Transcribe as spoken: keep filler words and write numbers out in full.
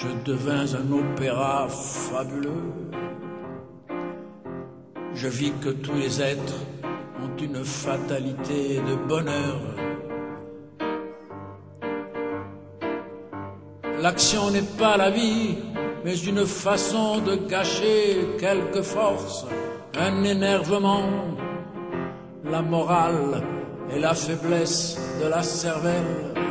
je devins un opéra fabuleux. Je vis que tous les êtres ont une fatalité de bonheur. L'action n'est pas la vie, mais une façon de gâcher quelque force, un énervement. La morale est la faiblesse de la cervelle.